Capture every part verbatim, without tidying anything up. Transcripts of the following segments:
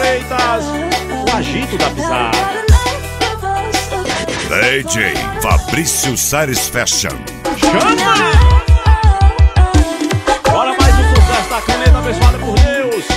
Freitas, o agito da pisada. D J Fabrício Sares Fashion. Chama! Bora mais um sucesso da caneta abençoada por Deus.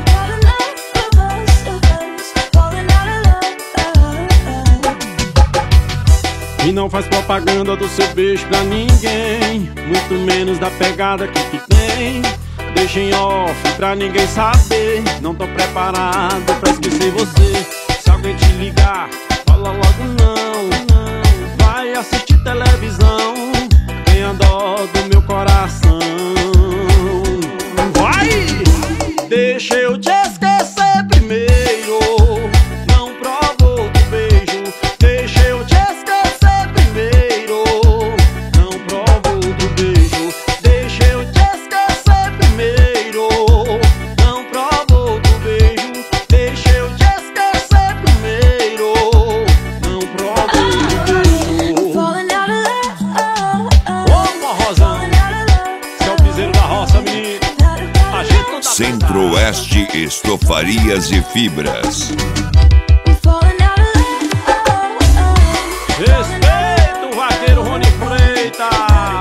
E não faz propaganda do seu beijo pra ninguém, muito menos da pegada que tu tem. Deixa em off pra ninguém saber, não tô preparado pra esquecer você. Se alguém te ligar, fala logo não, não. Vai assistir televisão, tenha dó do meu coração. Vai! Deixa eu te esquecer primeiro, não provo outro beijo. Deixa eu te esquecer primeiro, não provo outro beijo. Deixa eu te esquecer primeiro, não provo outro beijo. Deixa eu te esquecer primeiro, não provo outro beijo. Opa, Rosão, esse é o piseiro da roça, menino. Centro-Oeste Estofarias e Fibras. Respeita o vaqueiro Rony Freitas.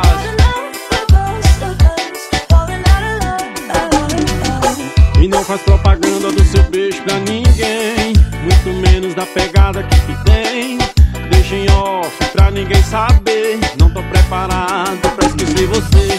E não faz propaganda do seu beijo pra ninguém, muito menos da pegada que tu tem. Deixa em off pra ninguém saber, não tô preparado pra esquecer você.